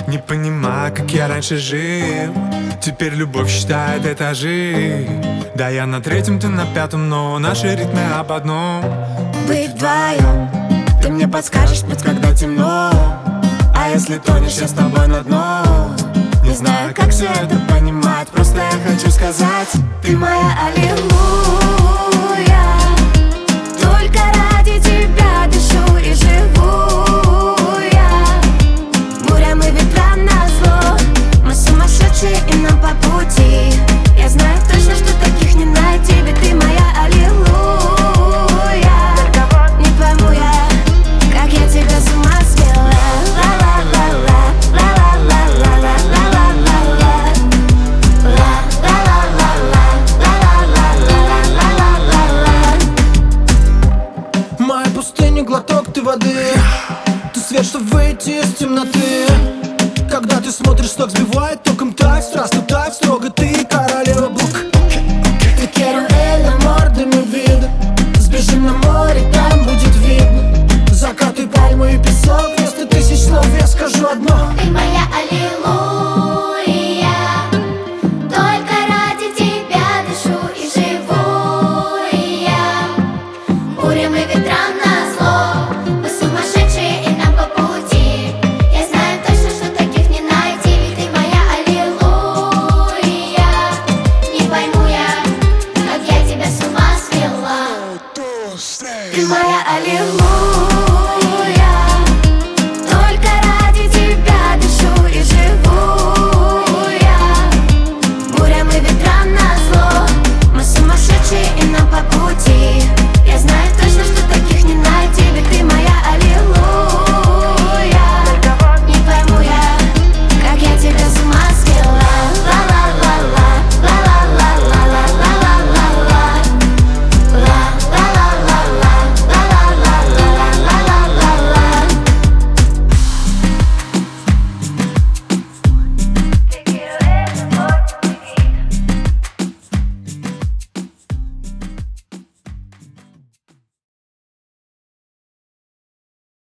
Не понимаю, как я раньше жил. Теперь любовь считает этажи. Да, я на третьем, ты на пятом, но наши ритмы об одном. Быть вдвоем, ты мне подскажешь путь, когда темно. А если тонешь, я с тобой на дно. Не знаю, как все это понимать, просто я хочу сказать: ты моя аллилуйя. Только ради тебя дышу и живу я. Бурям и ветрам назло, мы сумасшедшие и нам по пути. Я знаю точно, что таких не найти, ведь ты моя аллилуйя. Не пойму я, как я тебя с ума свела. Моя пустыня, глоток ты воды. Ты свет, чтобы выйти из темноты. Когда ты смотришь, сток сбивает током так страстно, так строго. Ты королева бук. Ты quiero el amor de mi vida. Сбежим на море, там будет видно закаты, пальмы и песок. Вместо тысяч слов я скажу одно: Ты моя аллилуйя.